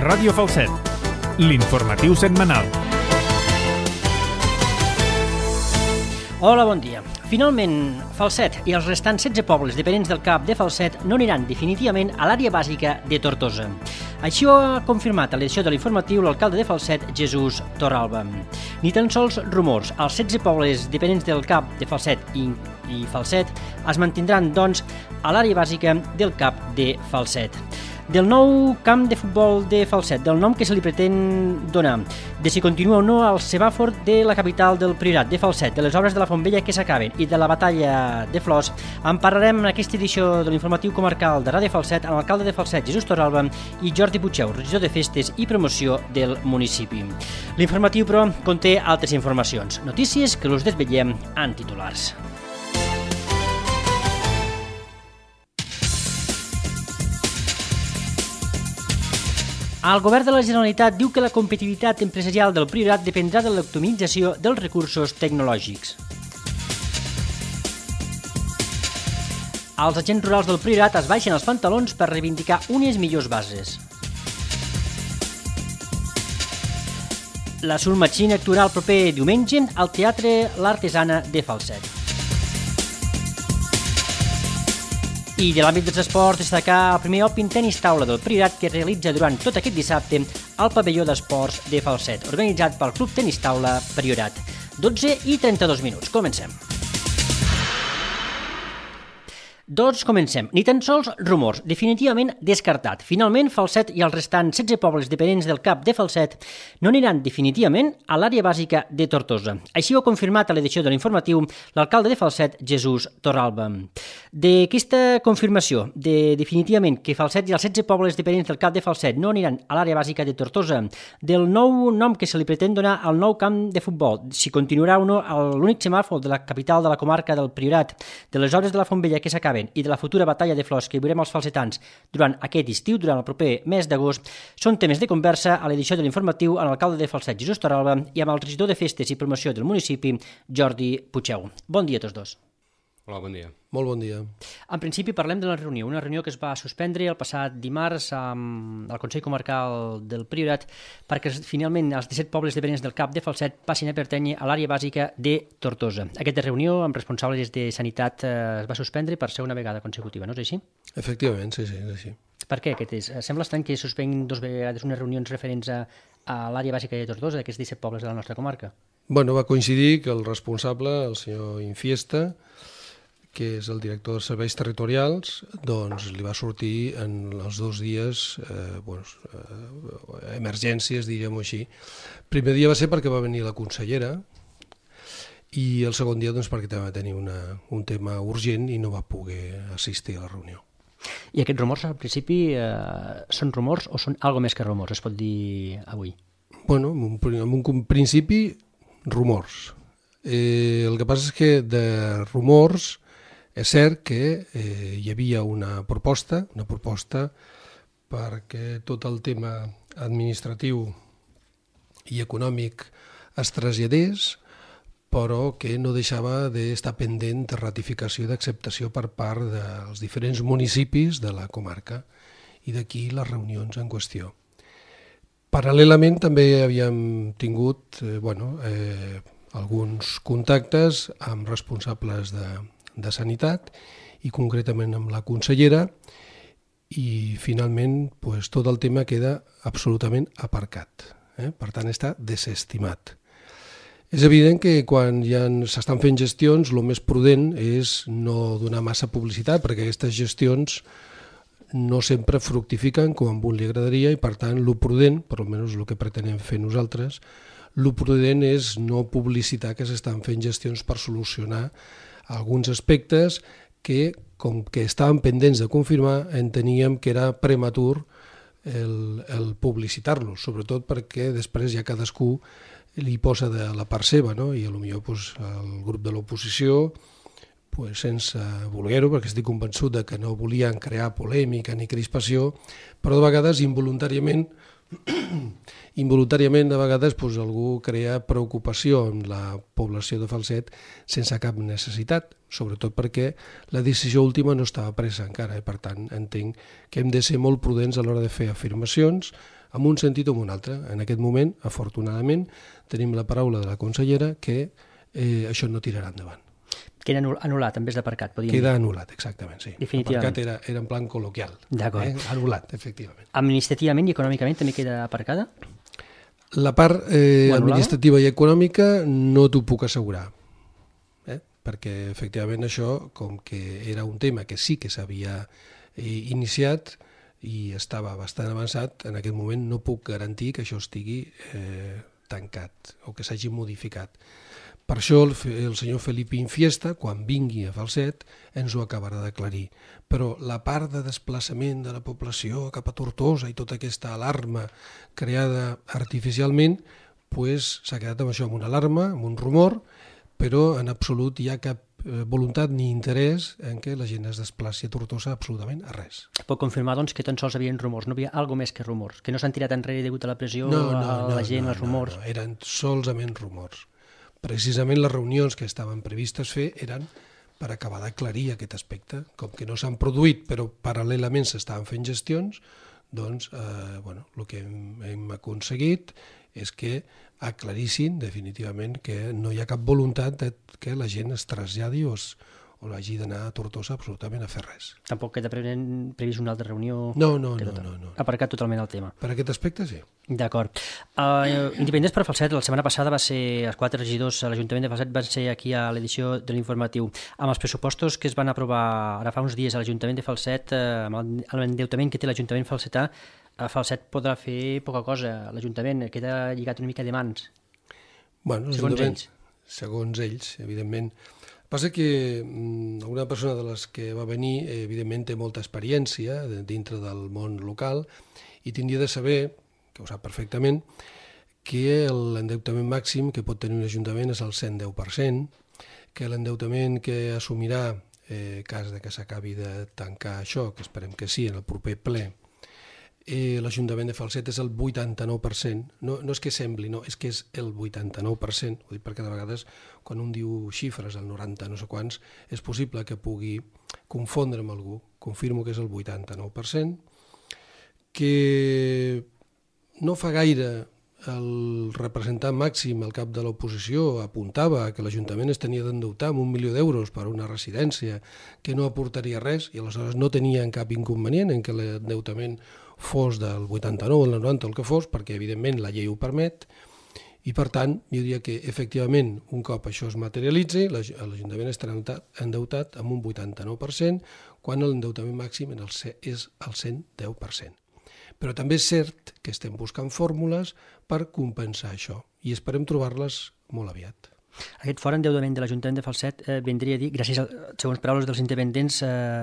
Ràdio Falset, l'informatiu setmanal. Hola, bon dia. Finalment, Falset i els restants 16 pobles dependents del CAP de Falset no aniran definitivament a l'àrea bàsica de Tortosa. Així ho ha confirmat a l'edició de l'informatiu l'alcalde de Falset, Jesús Torralba. Ni tan sols rumors. Els 16 pobles dependents del CAP de Falset i Falset es mantindran, doncs, a l'àrea bàsica del CAP de Falset. Del nou camp de futbol de Falset, del nom que se li pretén donar, de si continua o no el semàfor de la capital del Priorat de Falset, de les obres de la Fontvella que s'acaben i de la batalla de flors, en parlarem en aquesta edició de l'informatiu comarcal de Ràdio Falset amb l'alcalde de Falset, Jesús Torralba, i Jordi Puigdeu, regidor de Festes i Promoció del municipi. L'informatiu, però, conté altres informacions, notícies que us desvetllem en titulars. El govern de la Generalitat diu que la competitivitat empresarial del Priorat dependrà de l'optimització dels recursos tecnològics. Els agents rurals del Priorat es baixen els pantalons per reivindicar unes millors bases. La Surmatxina actuarà el proper diumenge al Teatre l'Artesana de Falset. I de l'àmbit dels esports, destacar el primer Open Tenis Taula del Priorat que es realitza durant tot aquest dissabte al pavelló d'esports de Falset, organitzat pel Club Tenis Taula Priorat. 12:32. Comencem. Doncs comencem. Ni tan sols rumors. Definitivament descartat. Finalment, Falset i els restants 16 pobles dependents del CAP de Falset no aniran definitivament a l'àrea bàsica de Tortosa. Així ho ha confirmat a l'edició de l'informatiu l'alcalde de Falset, Jesús Torralba. D'aquesta confirmació de definitivament que Falset i els 16 pobles dependents del CAP de Falset no aniran a l'àrea bàsica de Tortosa, del nou nom que se li pretén donar al nou camp de futbol, si continuarà o no l'únic semàfor de la capital de la comarca del Priorat, de les obres de la Fontvella que s'acaben i de la futura batalla de flors que veurem els falsetans durant aquest estiu, durant el proper mes d'agost, són temes de conversa a l'edició de l'informatiu amb l'alcalde de Falset, Jesús Torralba, i amb el regidor de Festes i Promoció del municipi, Jordi Puigdeu. Bon dia a tots dos. Hola, bon dia. Molt bon dia. En principi parlem de la reunió, una reunió que es va suspendre el passat dimarts al Consell Comarcal del Priorat perquè finalment els 17 pobles dependents del CAP de Falset passin a pertànyer a l'àrea bàsica de Tortosa. Aquesta reunió amb responsables de Sanitat es va suspendre per ser una vegada consecutiva, no és així? Efectivament, sí, és així. Per què? Sembla estrany que suspenguin dues vegades unes reunions referents a l'àrea bàsica de Tortosa, d'aquests 17 pobles de la nostra comarca. Bueno, va coincidir que el responsable, el senyor Infiesta, que és el director de serveis territorials, doncs li va sortir en els 2 dies emergències, diríem-ho així. El primer dia va ser perquè va venir la consellera i el segon dia doncs, perquè va tenir un tema urgent i no va poder assistir a la reunió. I aquests rumors, al principi, són rumors o són alguna més que rumors, es pot dir avui? Bueno, en un principi, rumors. El que passa és que de rumors és cert que hi havia una proposta perquè tot el tema administratiu i econòmic es traslladés, però que no deixava d'estar pendent de ratificació i d'acceptació per part dels diferents municipis de la comarca i d'aquí les reunions en qüestió. Paral·lelament també havíem tingut alguns contactes amb responsables de Sanitat i concretament amb la consellera i finalment tot el tema queda absolutament aparcat. Per tant, està desestimat. És evident que quan ja s'estan fent gestions, el més prudent és no donar massa publicitat perquè aquestes gestions no sempre fructifiquen com a un li agradaria i per tant el prudent, per almenys el que pretenem fer nosaltres, el prudent és no publicitar que s'estan fent gestions per solucionar alguns aspectes que, com que estaven pendents de confirmar, enteníem que era prematur el publicitar-los, sobretot perquè després ja cadascú li posa de la part seva, no? I potser el grup de l'oposició, sense voler-ho, perquè estic convençut que no volien crear polèmica ni crispació, però de vegades involuntàriament de vegades algú crea preocupació en la població de Falset sense cap necessitat, sobretot perquè la decisió última no estava presa encara i per tant entenc que hem de ser molt prudents a l'hora de fer afirmacions en un sentit o en un altre. En aquest moment, afortunadament, tenim la paraula de la consellera que això no tirarà endavant. Queda anul·lat en vez d'aparcat, podríem dir. Queda anul·lat, exactament, sí. Definitivament. Aparcat era en plan col·loquial. D'acord. Anul·lat, efectivament. Administrativament i econòmicament també queda aparcada? La part administrativa i econòmica no t'ho puc assegurar, perquè efectivament això, com que era un tema que sí que s'havia iniciat i estava bastant avançat, en aquest moment no puc garantir que això estigui tancat o que s'hagi modificat. Per això el senyor Felip Infiesta, quan vingui a Falset, ens ho acabarà d'aclarir. Però la part de desplaçament de la població cap a Tortosa i tota aquesta alarma creada artificialment, s'ha quedat amb això, amb una alarma, amb un rumor, però en absolut hi ha cap voluntat ni interès en què la gent es desplaci a Tortosa absolutament a res. Puc confirmar doncs, que tan sols havien rumors, no havia alguna més que rumors, que no s'han tirat enrere degut a la pressió, a la gent, als rumors? No, eren solament rumors. Precisament les reunions que estaven previstes fer eren per acabar d'aclarir aquest aspecte. Com que no s'han produït, però paral·lelament s'estaven fent gestions, doncs el que hem aconseguit és que aclarissin definitivament que no hi ha cap voluntat que la gent es traslladi o hagi d'anar a Tortosa absolutament a fer res. Tampoc queda previst una altra reunió? No. Aparcat totalment el tema. Per aquest aspecte, sí. D'acord. Independents per Falset, la setmana passada els 4 regidors a l'Ajuntament de Falset van ser aquí a l'edició de l'informatiu. Amb els pressupostos que es van aprovar ara fa uns dies a l'Ajuntament de Falset, amb l'endeutament que té l'Ajuntament falsetà, Falset podrà fer poca cosa. L'Ajuntament queda lligat una mica de mans. Segons ells. Segons ells, evidentment. Passa que una persona de les que va venir, evidentment, té molta experiència dintre del món local i tindria de saber, que ho sap perfectament, que l'endeutament màxim que pot tenir un ajuntament és el 110%, que l'endeutament que assumirà, cas de que s'acabi de tancar això, que esperem que sí, en el proper ple, l'Ajuntament de Falset és el 89%, no és que sembli, no, és que és el 89%, ho dic perquè de vegades quan un diu xifres, el 90 no sé quants, és possible que pugui confondre amb algú. Confirmo que és el 89%, que no fa gaire el representant màxim al cap de l'oposició apuntava que l'Ajuntament es tenia d'endeutar amb 1 milió d'euros per una residència que no aportaria res i aleshores no tenien cap inconvenient en que l'endeutament fos del 89, del 90 o el que fos, perquè evidentment la llei ho permet i per tant jo diria que efectivament un cop això es materialitzi l'Ajuntament estarà endeutat amb un 89% quan l'endeutament màxim és el 110%. Però també és cert que estem buscant fórmules per compensar això i esperem trobar-les molt aviat. Aquest fort endeutament de l'Ajuntament de Falset vindria a dir, gràcies a, segons paraules dels independents,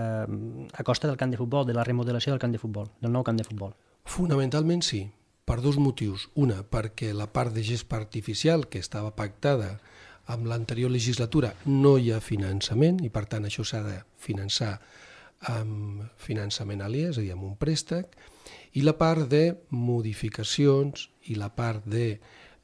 a costa del camp de futbol, de la remodelació del camp de futbol, del nou camp de futbol. Fonamentalment sí, per dos motius. Una, perquè la part de gespa artificial que estava pactada amb l'anterior legislatura no hi ha finançament i per tant això s'ha de finançar amb finançament aliè, és a dir, amb un préstec, i la part de modificacions i la part de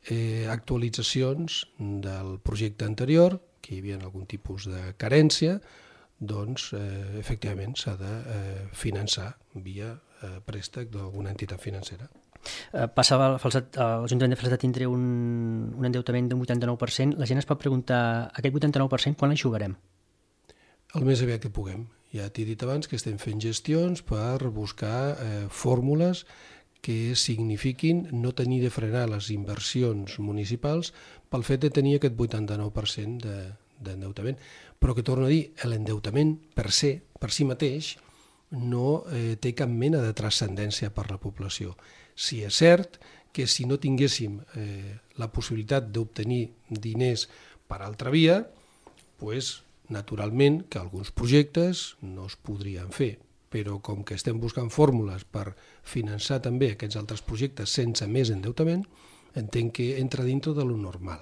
actualitzacions del projecte anterior, que hi havia algun tipus de carència, doncs efectivament s'ha de finançar via préstec d'alguna entitat financera. Passava l'Ajuntament de Falset a tindre un endeutament d'un 89%. La gent es pot preguntar, aquest 89% quan l'eixugarem? El més aviat que puguem. Ja t'he dit abans que estem fent gestions per buscar fórmules que signifiquin no tenir de frenar les inversions municipals pel fet de tenir aquest 89% d'endeutament. Però que torno a dir, l'endeutament per si mateix no té cap mena de transcendència per la població. Sí, és cert que si no tinguéssim la possibilitat d'obtenir diners per altra via, doncs naturalment que alguns projectes no es podrien fer. Però com que estem buscant fórmules per finançar també aquests altres projectes sense més endeutament, entenc que entra dintre de lo normal.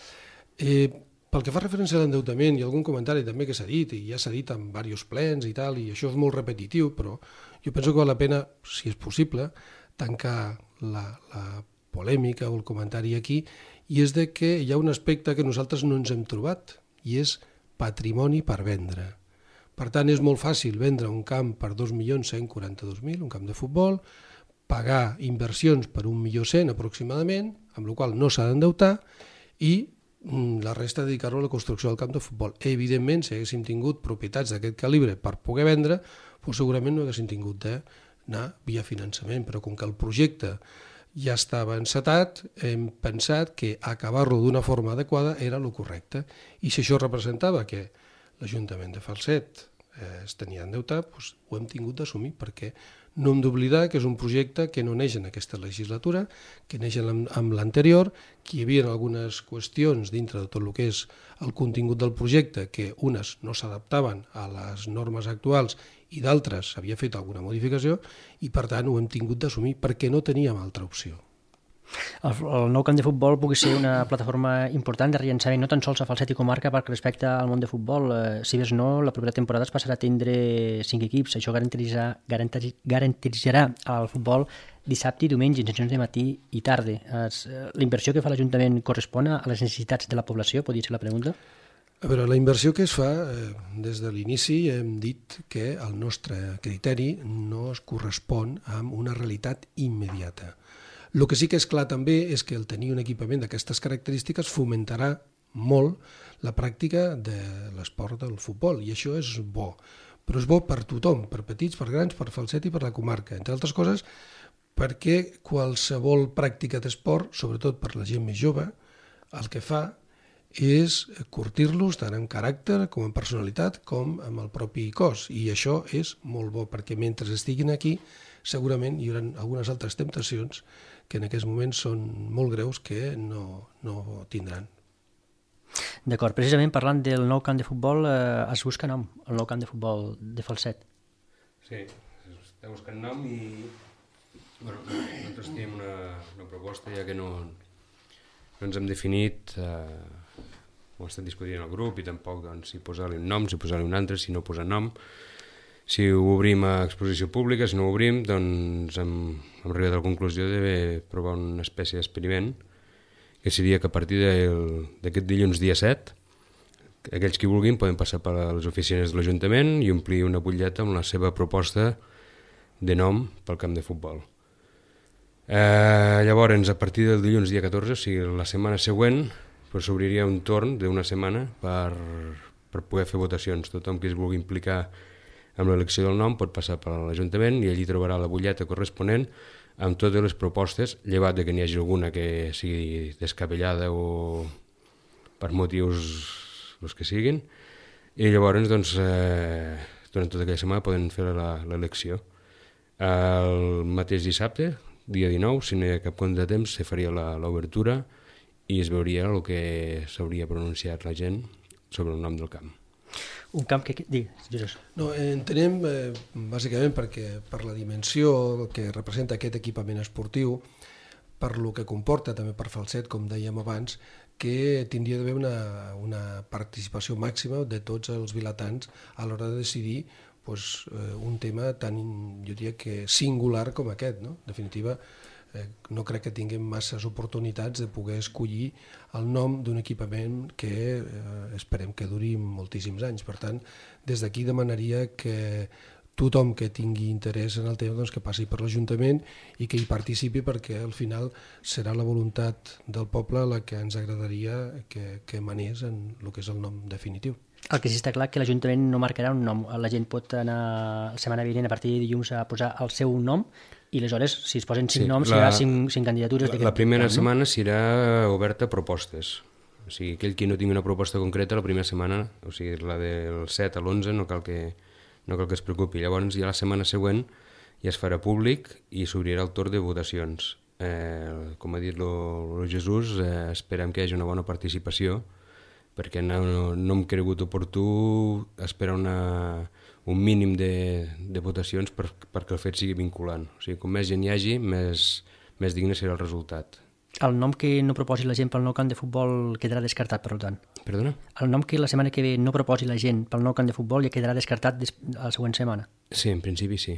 Pel que fa referència a l'endeutament, hi ha algun comentari també que s'ha dit, i ja s'ha dit en diversos plens i tal, i això és molt repetitiu, però jo penso que val la pena, si és possible, tancar la polèmica o el comentari aquí, i és de que hi ha un aspecte que nosaltres no ens hem trobat, i és patrimoni per vendre. Per tant, és molt fàcil vendre un camp per 2.142.000, un camp de futbol, pagar inversions per 1.100.000 aproximadament, amb la qual no s'ha d'endeutar, i la resta dedicar-ho a la construcció del camp de futbol. Evidentment, si haguéssim tingut propietats d'aquest calibre per poder vendre, doncs segurament no haguéssim tingut d'anar via finançament, però com que el projecte ja estava encetat, hem pensat que acabar-lo d'una forma adequada era el correcte. I si això representava que l'Ajuntament de Falset es tenia endeutat, doncs ho hem tingut d'assumir, perquè no hem d'oblidar que és un projecte que no neix en aquesta legislatura, que neix amb l'anterior, que hi havia algunes qüestions dintre de tot el que és el contingut del projecte, que unes no s'adaptaven a les normes actuals i d'altres s'havia fet alguna modificació, i per tant ho hem tingut d'assumir perquè no teníem altra opció. El nou camp de futbol pugui ser una plataforma important de rellançament no tan sols a Falset i comarca, perquè respecte al món de futbol, si més no, la propera temporada es passarà a tindre 5 equips. Això garantitzarà el futbol dissabte i diumenge en sessions de matí i tarda. La inversió que fa l'Ajuntament correspon a les necessitats de la població, podria ser la pregunta? A veure, la inversió que es fa, des de l'inici hem dit que el nostre criteri no es correspon amb una realitat immediata. El que sí que és clar també és que el tenir un equipament d'aquestes característiques fomentarà molt la pràctica de l'esport del futbol, i això és bo. Però és bo per tothom, per petits, per grans, per Falset i per la comarca. Entre altres coses, perquè qualsevol pràctica d'esport, sobretot per la gent més jove, el que fa és curtir-los tant en caràcter com en personalitat com amb el propi cos. I això és molt bo, perquè mentre estiguin aquí segurament hi haurà algunes altres temptacions que en aquests moments són molt greus que no tindran. D'acord, precisament parlant del nou camp de futbol, es busca nom, el nou camp de futbol de Falset. Sí, està buscant nom i nosaltres tenim una proposta, ja que no ens hem definit, ho estem discutint al grup i tampoc si posar-li un nom, si posar-li un altre, si no posar nom. Si ho obrim a exposició pública, si no ho obrim, doncs hem arribat a la conclusió de provar una espècie d'experiment, que seria que a partir d'aquest dilluns dia 7, aquells que vulguin poden passar per les oficines de l'Ajuntament i omplir una butlleta amb la seva proposta de nom pel camp de futbol. Llavors, a partir del dilluns dia 14, o sigui, la setmana següent, s'obriria un torn d'una setmana per poder fer votacions. Tothom que es vulgui implicar amb l'elecció del nom pot passar per l'Ajuntament i allí trobarà la butlleta corresponent amb totes les propostes, llevat de que n'hi hagi alguna que sigui descabellada o per motius els que siguin, i llavors doncs, durant tota aquella setmana poden fer l'elecció. El mateix dissabte, dia 19, si no hi ha cap contratemps, se faria l'obertura i es veuria el que s'hauria pronunciat la gent sobre el nom del camp. Un camp que... Digues, Jesús. No, entenem, bàsicament, perquè per la dimensió que representa aquest equipament esportiu, per lo que comporta també per Falset, com dèiem abans, que tindria d'haver una participació màxima de tots els vilatans a l'hora de decidir un tema tan, jo diria que singular com aquest, no? En definitiva, no crec que tinguem masses oportunitats de poder escollir el nom d'un equipament que esperem que duri moltíssims anys. Per tant, des d'aquí demanaria que tothom que tingui interès en el tema doncs, que passi per l'Ajuntament i que hi participi, perquè al final serà la voluntat del poble la que ens agradaria que manés en el que és el nom definitiu. El que sí està clar que l'Ajuntament no marcarà un nom. La gent pot anar la setmana vinent a partir de dilluns a posar el seu nom i aleshores, si es posen 5 noms, serà 5 candidatures. La primera setmana serà oberta a propostes. O sigui, aquell qui no tingui una proposta concreta la primera setmana, o sigui, la del 7 a l'11, no cal que es preocupi. Llavors, ja la setmana següent ja es farà públic i s'obrirà el torn de votacions. Com ha dit el Jesús, esperem que hi hagi una bona participació, perquè no hem cregut oportú esperar un mínim de votacions perquè el fet sigui vinculant. O sigui, com més gent hi hagi, més digne serà el resultat. El nom que no proposi la gent pel nou camp de futbol quedarà descartat, per tant. Perdona? El nom que la setmana que ve no proposi la gent pel nou camp de futbol ja quedarà descartat la següent setmana. Sí, en principi sí.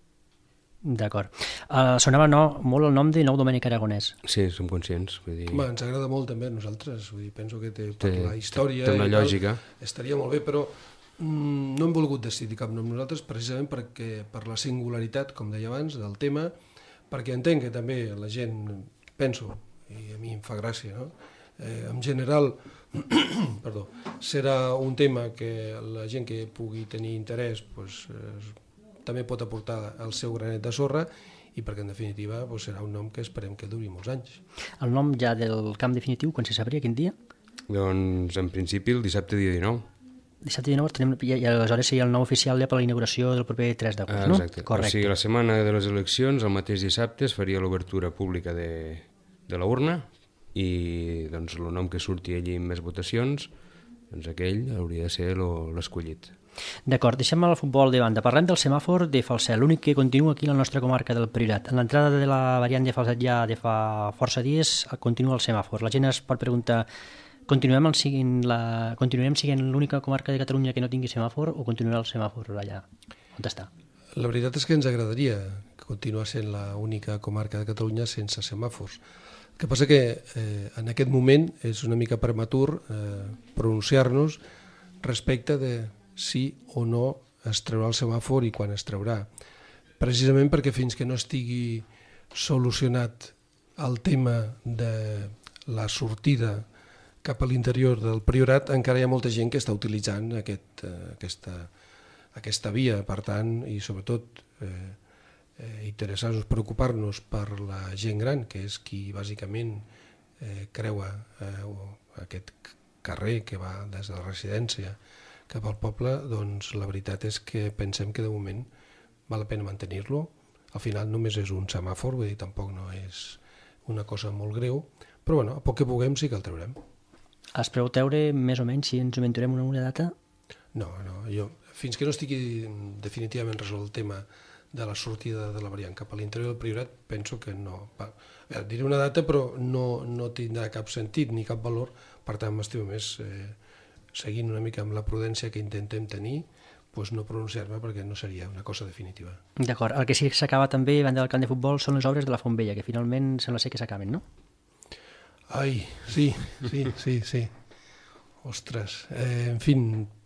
D'acord. Sonava molt el nom de Nou Domènec Aragonès. Sí, som conscients. Vull dir... Ens agrada molt també a nosaltres, vull dir, penso que per la història... Té una lògica. Estaria molt bé, però no hem volgut decidir cap nom nosaltres precisament perquè per la singularitat, com deia abans, del tema, perquè entenc que també la gent, penso, i a mi em fa gràcia, no? En general, perdó, serà un tema que la gent que pugui tenir interès pues, també pot aportar el seu granet de sorra i perquè en definitiva pues, serà un nom que esperem que duri molts anys. El nom ja del camp definitiu, quan se sabria, quin dia? Doncs en principi el dissabte dia 19. Dissabte 19 tenim, i aleshores seria el nom oficial ja per la inauguració del proper 3 d'agost, no? Exacte. Correcte. O sigui, la setmana de les eleccions, el mateix dissabte, es faria l'obertura pública de la urna i doncs, el nom que surti allí amb més votacions, doncs aquell hauria de ser l'escollit. D'acord, deixem el futbol de banda. Parlem del semàfor de Falset, l'únic que continua aquí a la nostra comarca del Priorat. En l'entrada de la variant de Falset ja de fa força dies continua el semàfor. La gent es pot preguntar, continuarem sent l'única comarca de Catalunya que no tingui semàfor o continuarà el semàfor allà? On està? La veritat és que ens agradaria continuar sent l'única comarca de Catalunya sense semàfors. El que passa que en aquest moment és una mica prematur pronunciar-nos respecte de si o no es traurà el semàfor i quan es traurà. Precisament perquè fins que no estigui solucionat el tema de la sortida cap a l'interior del Priorat, encara hi ha molta gent que està utilitzant aquesta via. Per tant, i sobretot interessar-nos, preocupar-nos per la gent gran, que és qui bàsicament creua aquest carrer que va des de la residència cap al poble, doncs la veritat és que pensem que de moment val la pena mantenir-lo. Al final només és un semàfor, vull dir, tampoc no és una cosa molt greu, però bueno, a poc que puguem sí que el traurem. Es preveu treure més o menys si ens inventarem una data? No, jo fins que no estigui definitivament resolt el tema de la sortida de la variant cap a l'interior del Priorat, penso que no. Diré una data, però no tindrà cap sentit ni cap valor, per tant m'estimo més seguint una mica amb la prudència que intentem tenir, doncs no pronunciar-me perquè no seria una cosa definitiva. D'acord. El que sí que s'acaba també, a banda del camp de futbol, són les obres de la Font Vella, que finalment sembla ser que s'acaben, no? Ai, sí. Ostres, en fi,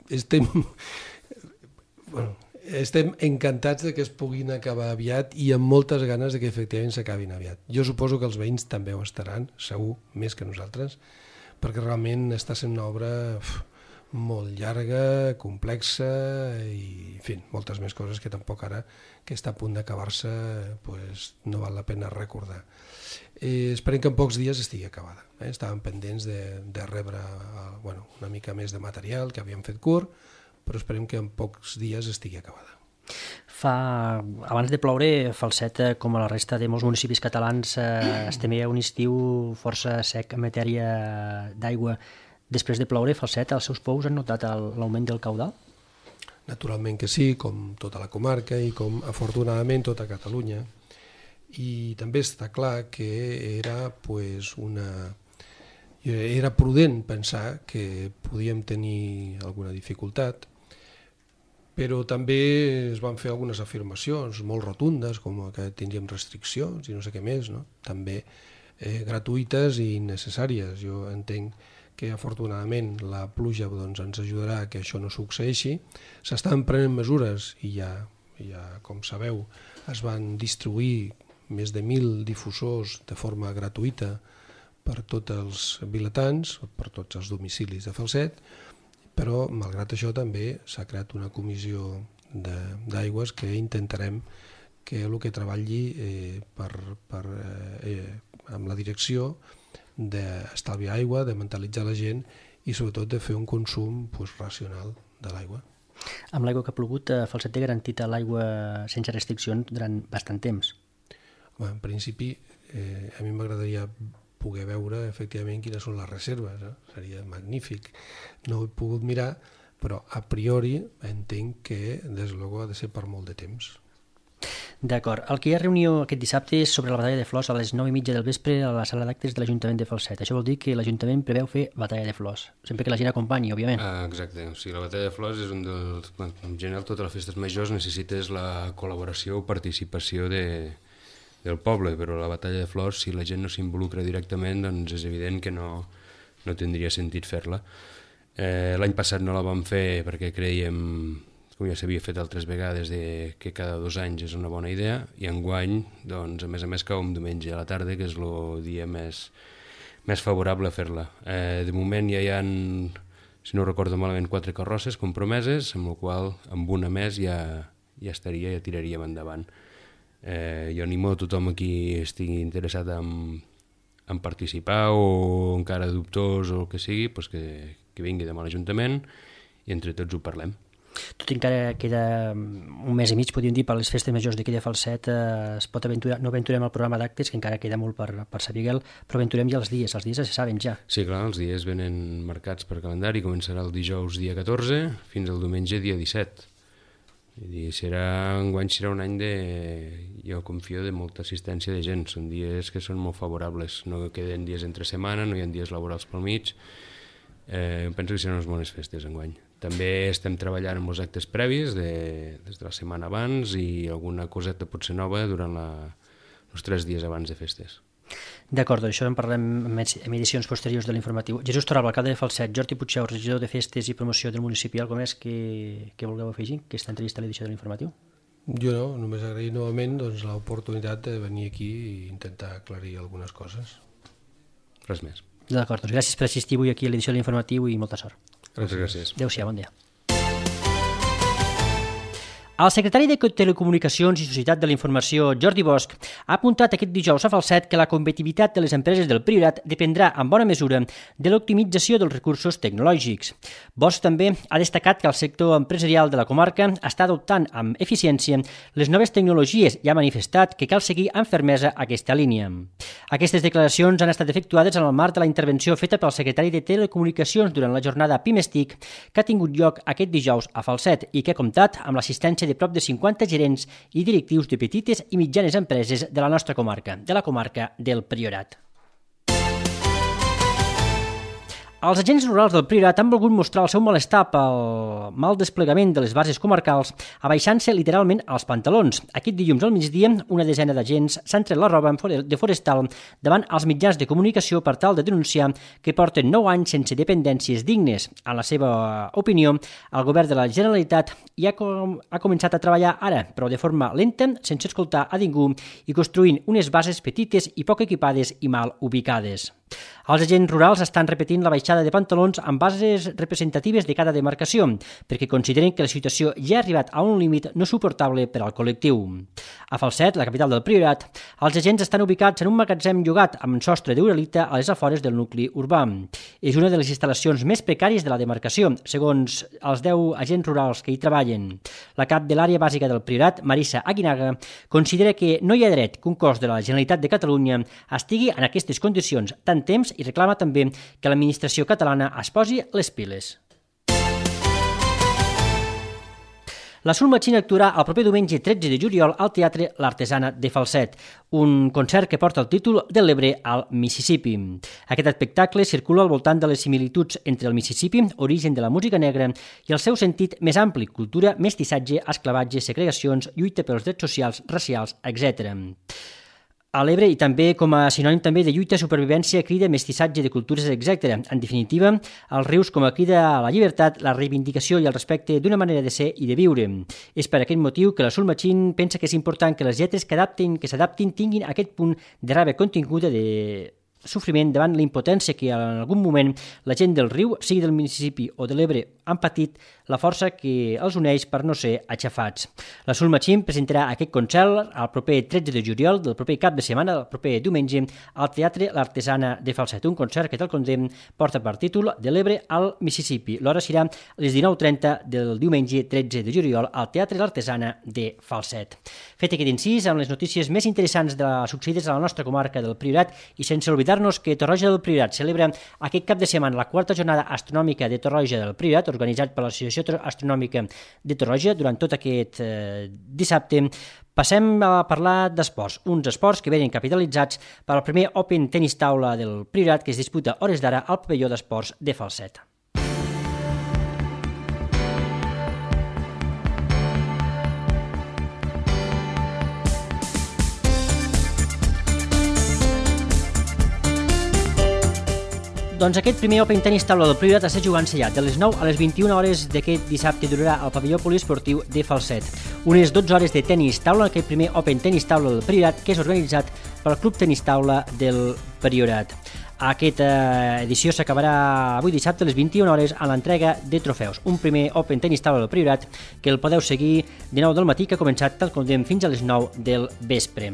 estem encantats de que es puguin acabar aviat i amb moltes ganes de que efectivament s'acabin aviat. Jo suposo que els veïns també ho estaran, segur, més que nosaltres, perquè realment està sent una obra molt llarga, complexa i, en fi, moltes més coses que tampoc ara, que està a punt d'acabar-se, pues, no val la pena recordar. Esperem que en pocs dies estigui acabada. Estàvem pendents de rebre una mica més de material que havíem fet curt, però esperem que en pocs dies estigui acabada. Abans de ploure, Falset, com a la resta de molts municipis catalans, estem a un estiu força sec en matèria d'aigua. Després de ploure, Falset, els seus pous han notat l'augment del caudal? Naturalment que sí, com tota la comarca i com afortunadament tota Catalunya. I també està clar que era prudent pensar que podíem tenir alguna dificultat, però també es van fer algunes afirmacions molt rotundes, com que tindríem restriccions i no sé què més, no? També gratuïtes i innecessàries. Jo entenc que afortunadament la pluja ens ajudarà a que això no succeeixi. S'estan prenent mesures i ja, com sabeu, es van distribuir més de 1.000 difusors de forma gratuïta per tots els vilatans, per tots els domicilis de Falset, però malgrat això també s'ha creat una comissió d'aigües que intentarem que el que treballi amb la direcció d'estalviar aigua, de mentalitzar la gent i sobretot de fer un consum racional de l'aigua. Amb l'aigua que ha plogut, Falset té garantit l'aigua sense restriccions durant bastant temps. En principi, a mi m'agradaria poder veure efectivament quines són les reserves. Seria magnífic. No ho he pogut mirar, però a priori entenc que des de luego ha de ser per molt de temps. D'acord. El que hi ha reunió aquest dissabte és sobre la batalla de flors a les 9:30 del vespre a la sala d'actes de l'Ajuntament de Falset. Això vol dir que l'Ajuntament preveu fer batalla de flors, sempre que la gent acompanyi, òbviament. Exacte. O sigui, la batalla de flors és un dels... En general, totes les festes majors necessites la col·laboració o participació del poble, però la batalla de flors, si la gent no s'involucra directament, doncs és evident que no tindria sentit fer-la. L'any passat no la vam fer perquè creiem, com ja s'havia fet altres vegades, que cada 2 anys és una bona idea, i enguany, doncs, a més cau un diumenge a la tarda, que és el dia més favorable a fer-la. De moment ja hi ha, si no recordo malament, 4 carrosses compromeses, amb la qual amb una més ja tiraríem endavant. Jo animo a tothom qui estigui interessat en participar o encara dubtós o el que sigui, doncs que vingui demà a l'Ajuntament i entre tots ho parlem. Tot encara queda un mes i mig, podríem dir, per les festes majors d'aquí de Falset. Es pot aventurar, no aventurem el programa d'actes, que encara queda molt per saber-ho, però aventurem ja els dies se saben ja. Sí, clar, els dies venen marcats per calendari, començarà el dijous dia 14 fins al diumenge dia 17. Enguany serà un any jo confio, de molta assistència de gent. Són dies que són molt favorables, no queden dies entre setmana, no hi ha dies laborals pel mig. Penso que seran unes bones festes enguany. També estem treballant amb els actes previs des de la setmana abans i alguna coseta potser nova durant els 3 dies abans de festes. D'acord, d'això en parlem en edicions posteriors de l'informatiu. Jesús Torralba, alcalde de Falset, Jordi Puigdeu, regidor de Festes i Promoció del municipi, alguna més que vulgueu afegir aquesta entrevista a l'edició de l'informatiu? Jo no, només agrair novament l'oportunitat de venir aquí i intentar aclarir algunes coses. Res més. D'acord, doncs gràcies per assistir avui aquí a l'edició de l'informatiu i molta sort. Gràcies. Adéu-siau, bon dia. El secretari de Telecomunicacions i Societat de la Informació, Jordi Bosch, ha apuntat aquest dijous a Falset que la competitivitat de les empreses del Priorat dependrà en bona mesura de l'optimització dels recursos tecnològics. Bosch també ha destacat que el sector empresarial de la comarca està adoptant amb eficiència les noves tecnologies i ha manifestat que cal seguir amb fermesa aquesta línia. Aquestes declaracions han estat efectuades en el marc de la intervenció feta pel secretari de Telecomunicacions durant la jornada PIMESTIC que ha tingut lloc aquest dijous a Falset i que ha comptat amb l'assistència de prop de 50 gerents i directius de petites i mitjanes empreses de la nostra comarca, de la comarca del Priorat. Els agents rurals del Priorat han volgut mostrar el seu malestar pel mal desplegament de les bases comarcals, abaixant-se literalment als pantalons. Aquest dilluns al migdia, una desena d'agents s'han tret la roba de forestal davant els mitjans de comunicació per tal de denunciar que porten 9 anys sense dependències dignes. En la seva opinió, el govern de la Generalitat ja ha començat a treballar ara, però de forma lenta, sense escoltar a ningú i construint unes bases petites i poc equipades i mal ubicades. Els agents rurals estan repetint la baixada de pantalons amb bases representatives de cada demarcació, perquè consideren que la situació ja ha arribat a un límit no suportable per al col·lectiu. A Falset, la capital del Priorat, els agents estan ubicats en un magatzem llogat amb sostre d'uralita a les afores del nucli urbà. És una de les instal·lacions més precàries de la demarcació, segons els 10 agents rurals que hi treballen. La cap de l'àrea bàsica del Priorat, Marissa Aguinaga, considera que no hi ha dret que un cos de la Generalitat de Catalunya estigui en aquestes condicions tant temps i reclama també que l'administració catalana es posi les piles. La Sul Machín actuarà el proper diumenge 13 de juliol al Teatre L'Artesana de Falset, un concert que porta el títol de l'Ebre al Mississippi. Aquest espectacle circula al voltant de les similituds entre el Mississippi, origen de la música negra, i el seu sentit més ampli, cultura, mestissatge, esclavatge, segregacions, lluita pels drets socials, racials, etc. A l'Ebre i també com a sinònim també de lluita, supervivència, crida, mestissatge de cultures, etc. En definitiva, els rius com a crida a la llibertat, la reivindicació i el respecte d'una manera de ser i de viure. És per aquest motiu que la Sul Machín pensa que és important que les lletres que s'adaptin tinguin aquest punt de ràbia continguda de sofriment davant la impotència que en algun moment la gent del riu, sigui del Mississippi o de l'Ebre, han patit la força que els uneix per no ser aixafats. La Sul Machín presentarà aquest concert el proper 13 de juliol del proper cap de setmana, el proper diumenge, al Teatre L'Artesana de Falset, un concert que, tal com dèiem, porta per títol de l'Ebre al Mississippi. L'hora serà a les 19:30 del diumenge 13 de juliol al Teatre L'Artesana de Falset. Fet aquest incís amb les notícies més interessants succeïdes a la nostra comarca del Priorat i sense oblidar-nos que Torroja del Priorat celebra aquest cap de setmana la 4ª jornada astronòmica de Torroja del Priorat, organitzat per l'Associació Astronòmica de Torroja durant tot aquest dissabte. Passem a parlar d'esports, uns esports que venen capitalitzats per al primer Open Tenis Taula del Priorat que es disputa a hores d'ara al pavelló d'esports de Falset. Doncs aquest primer Open Tenis Taula del Priorat està jugant-se ja de les 9 a les 21 hores d'aquest dissabte durarà al pavelló poliesportiu de Falset. Unes 12 hores de tenis taula, aquest primer Open Tenis Taula del Priorat, que és organitzat pel Club Tenis Taula del Priorat. Aquesta edició s'acabarà avui dissabte a les 21 hores a l'entrega de trofeus. Un primer Open Tenis Taula del Priorat que el podeu seguir de 9 del matí, que ha començat tal com dèiem fins a les 9 del vespre.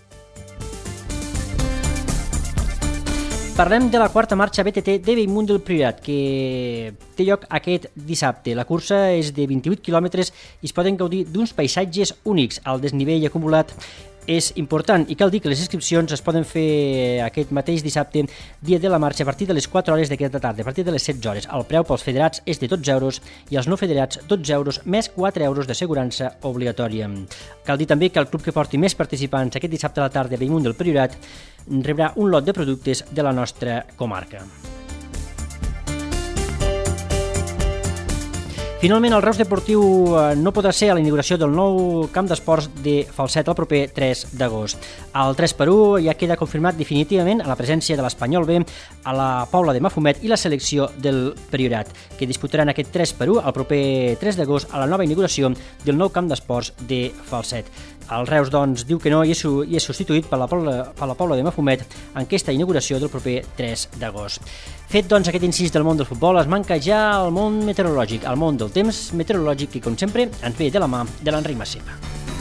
Parlem de la quarta marxa BTT de Bellmunt del Priorat, que té lloc aquest dissabte. La cursa és de 28 quilòmetres i es poden gaudir d'uns paisatges únics. El desnivell acumulat és important i cal dir que les inscripcions es poden fer aquest mateix dissabte, dia de la marxa, a partir de les 4 hores d'aquesta tarda, a partir de les 16 hores. El preu pels federats és de 12 euros i els no federats 12 euros més 4 euros d'assegurança obligatòria. Cal dir també que el club que porti més participants aquest dissabte a la tarda a Bellmunt del Priorat rebrà un lot de productes de la nostra comarca. Finalment, el Reus Deportiu no podrà ser a la inauguració del nou camp d'esports de Falset el proper 3 d'agost. El 3x1 ja queda confirmat definitivament a la presència de l'Espanyol B, a la Pobla de Mafumet i la selecció del Priorat, que disputaran aquest 3x1 el proper 3 d'agost a la nova inauguració del nou camp d'esports de Falset. El Reus, doncs, diu que no i és substituït per la Pobla de Mafumet en aquesta inauguració del proper 3 d'agost. Fet, doncs, aquest incís del món del futbol, es manca ja el món meteorològic, el món del temps meteorològic, que, com sempre, ens ve de la mà de l'Enric Massiva.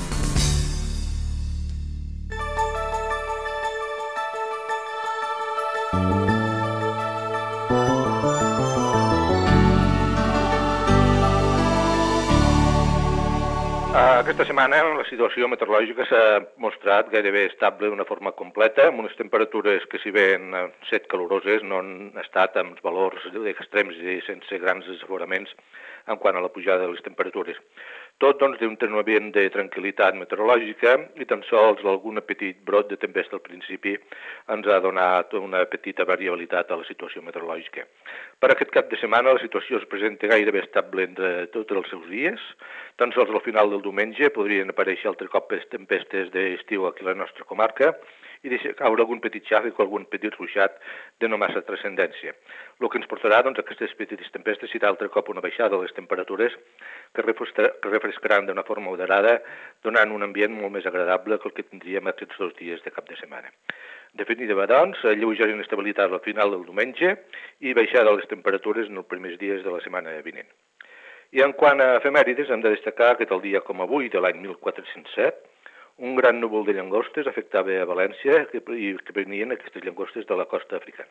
Aquesta setmana la situació meteorològica s'ha mostrat gairebé estable d'una forma completa, amb unes temperatures que, si bé han set caloroses, no han estat amb valors extrems i sense grans desaforaments en quant a la pujada de les temperatures. Tot, doncs, d'un ambient de tranquil·litat meteorològica i tan sols algun petit brot de tempesta al principi ens ha donat una petita variabilitat a la situació meteorològica. Per aquest cap de setmana la situació es presenta gairebé estable entre tots els seus dies. Tan sols al final del diumenge podrien aparèixer altre cop tempestes d'estiu aquí a la nostra comarca i deixar caure algun petit xàfec o algun petit ruixat de no massa transcendència. El que ens portarà, doncs, aquestes petites tempestes serà altre cop una baixada de les temperatures que refrescaran d'una forma moderada, donant un ambient molt més agradable que el que tindríem aquests 2 dies de cap de setmana. En definitiva, doncs, lleugera inestabilitat al final del diumenge i baixada de les temperatures en els primers dies de la setmana vinent. I en quant a efemèrides, hem de destacar que tal dia com avui, de l'any 1407, un gran núvol de llangostes afectava a València i que venien aquestes llangostes de la costa africana.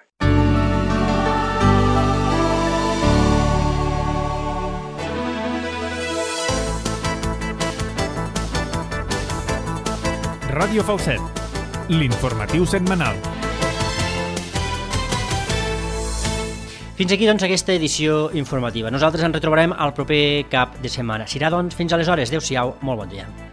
Ràdio Falset, l'informatiu setmanal. Fins aquí, doncs, aquesta edició informativa. Nosaltres ens retrobarem al proper cap de setmana. Serà, doncs, fins aleshores. Adéu-siau, molt bon dia.